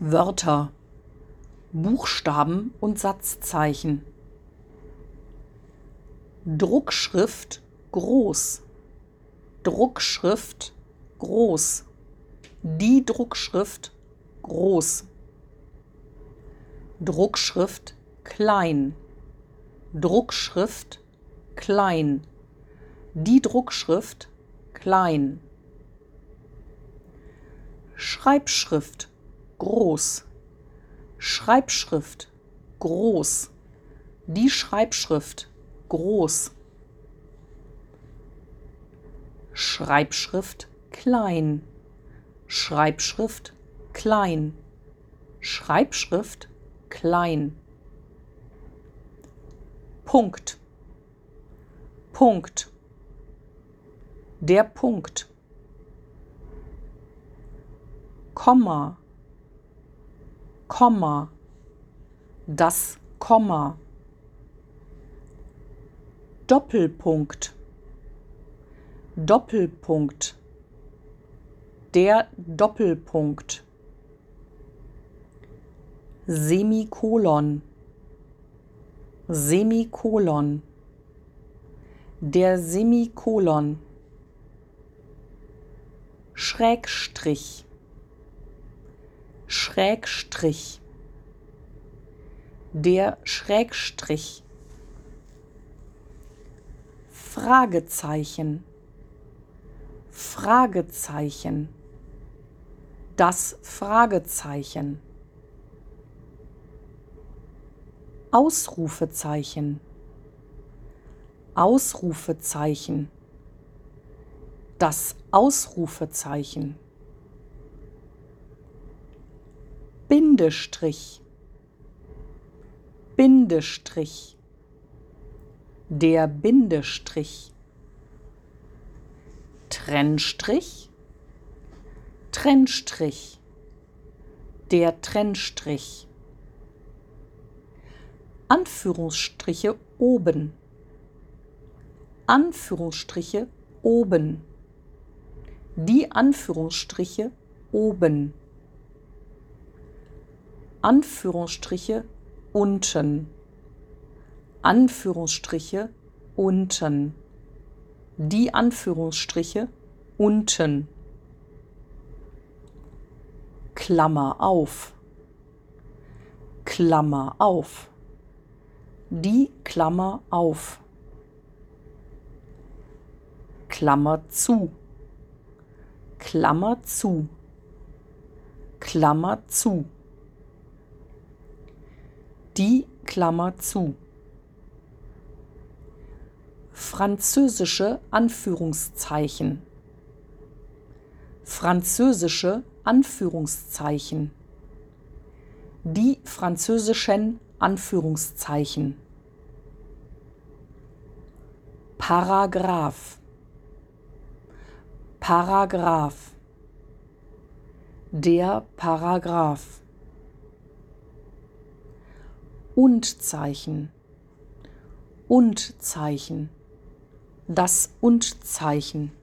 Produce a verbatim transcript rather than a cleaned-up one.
Wörter, Buchstaben und Satzzeichen. Druckschrift groß, Druckschrift groß, die Druckschrift groß. Druckschrift klein, Druckschrift klein, die Druckschrift klein. Schreibschrift groß, Schreibschrift groß, die Schreibschrift groß. Schreibschrift klein, Schreibschrift klein, Schreibschrift klein. Punkt, Punkt, der Punkt. Komma, Komma, das Komma. Doppelpunkt, Doppelpunkt, der Doppelpunkt. Semikolon, Semikolon, der Semikolon. Schrägstrich, Schrägstrich, der Schrägstrich. Fragezeichen, Fragezeichen, das Fragezeichen. Ausrufezeichen, Ausrufezeichen, das Ausrufezeichen. Bindestrich, Bindestrich, der Bindestrich. Trennstrich, Trennstrich, der Trennstrich. Anführungsstriche oben, Anführungsstriche oben, die Anführungsstriche oben. Anführungsstriche unten, Anführungsstriche unten, die Anführungsstriche unten. Klammer auf, Klammer auf, die Klammer auf. Klammer zu, Klammer zu, Klammer zu. Die Klammer zu. Französische Anführungszeichen, französische Anführungszeichen, die französischen Anführungszeichen. Paragraph, Paragraph, der Paragraph. Und-Zeichen, Und-Zeichen, das Und-Zeichen.